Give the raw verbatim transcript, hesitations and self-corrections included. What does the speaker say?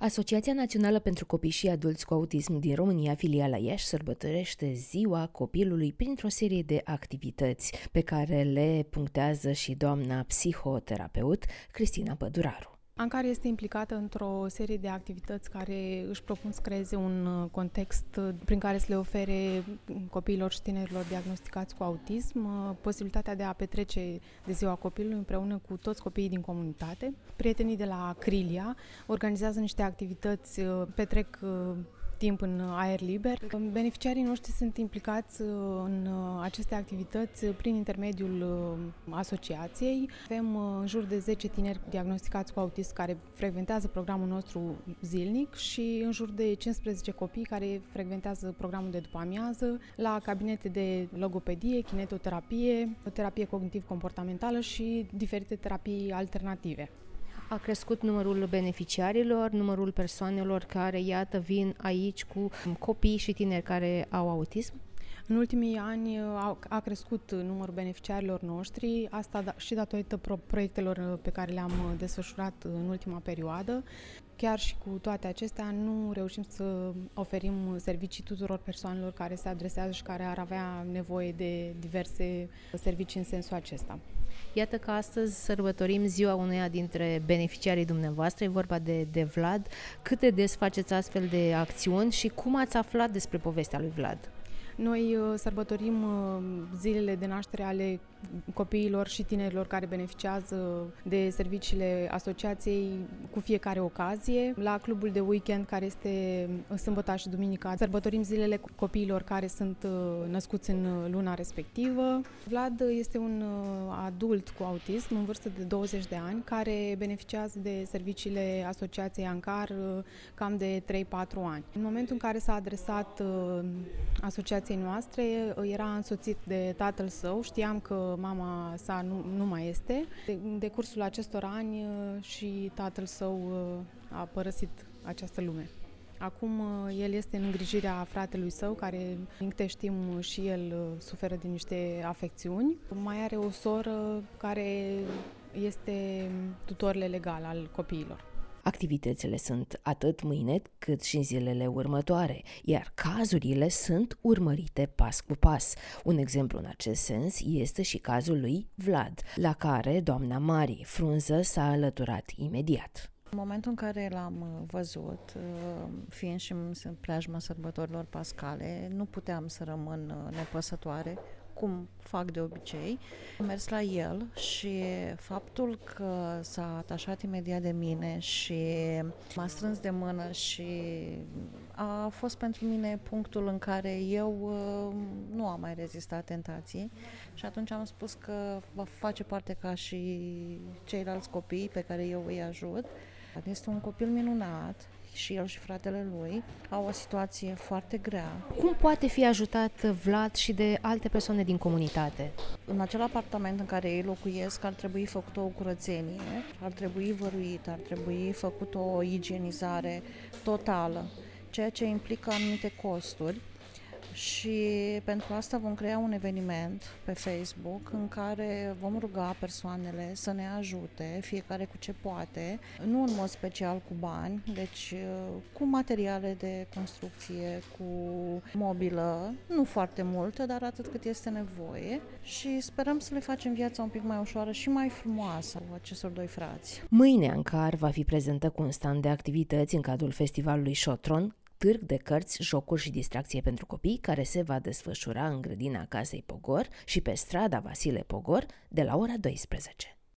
Asociația Națională pentru Copii și Adulți cu Autism din România, filiala Iași, sărbătorește Ziua Copilului printr-o serie de activități pe care le punctează și doamna psihoterapeut Cristina Păduraru. ANCAR este implicată într-o serie de activități care își propun să creeze un context prin care să le ofere copiilor și tinerilor diagnosticați cu autism posibilitatea de a petrece de Ziua Copilului împreună cu toți copiii din comunitate. Prietenii de la Crilia organizează niște activități, petrec timp în aer liber. Beneficiarii noștri sunt implicați în aceste activități prin intermediul asociației. Avem în jur de zece tineri diagnosticați cu autism care frecventează programul nostru zilnic și în jur de cincisprezece copii care frecventează programul de după amiază la cabinete de logopedie, kinetoterapie, terapie cognitiv-comportamentală și diferite terapii alternative. A crescut numărul beneficiarilor, numărul persoanelor care, iată, vin aici cu copii și tineri care au autism? În ultimii ani a crescut numărul beneficiarilor noștri, asta și datorită proiectelor pe care le-am desfășurat în ultima perioadă. Chiar și cu toate acestea, nu reușim să oferim servicii tuturor persoanelor care se adresează și care ar avea nevoie de diverse servicii în sensul acesta. Iată că astăzi sărbătorim ziua uneia dintre beneficiarii dumneavoastră, e vorba de, de Vlad. Cât de des faceți astfel de acțiuni și cum ați aflat despre povestea lui Vlad? Noi sărbătorim zilele de naștere ale copiilor și tinerilor care beneficiază de serviciile asociației cu fiecare ocazie. La clubul de weekend, care este sâmbătă și duminica, sărbătorim zilele copiilor care sunt născuți în luna respectivă. Vlad este un adult cu autism în vârstă de douăzeci de ani care beneficiază de serviciile asociației ANCAR cam de trei patru ani. În momentul în care s-a adresat asociației noastre, era însoțit de tatăl său. Știam că mama sa nu, nu mai este. De, de cursul acestor ani și tatăl său a părăsit această lume. Acum el este în îngrijirea fratelui său, care, din câte știm, și el suferă de niște afecțiuni. Mai are o soră care este tutorele legal al copiilor. Activitățile sunt atât mâine cât și în zilele următoare, iar cazurile sunt urmărite pas cu pas. Un exemplu în acest sens este și cazul lui Vlad, la care doamna Mari Frunză s-a alăturat imediat. În momentul în care l-am văzut, fiind și în preajma sărbătorilor pascale, nu puteam să rămân nepăsătoare, cum fac de obicei. Am mers la el și faptul că s-a atașat imediat de mine și m-a strâns de mână și a fost pentru mine punctul în care eu nu am mai rezistat tentației și atunci am spus că va face parte ca și ceilalți copii pe care eu îi ajut. Este un copil minunat. Și el și fratele lui au o situație foarte grea. Cum poate fi ajutat Vlad și de alte persoane din comunitate? În acel apartament în care ei locuiesc ar trebui făcută o curățenie, ar trebui văruit, ar trebui făcută o igienizare totală, ceea ce implică anumite costuri. Și pentru asta vom crea un eveniment pe Facebook în care vom ruga persoanele să ne ajute, fiecare cu ce poate, nu în mod special cu bani, deci cu materiale de construcție, cu mobilă, nu foarte multă, dar atât cât este nevoie și sperăm să le facem viața un pic mai ușoară și mai frumoasă acestor doi frați. Mâine ANCAR va fi prezentă cu un stand de activități în cadrul festivalului Șotron, târg de cărți, jocuri și distracție pentru copii, care se va desfășura în grădina Casei Pogor și pe strada Vasile Pogor de la ora douăsprezece.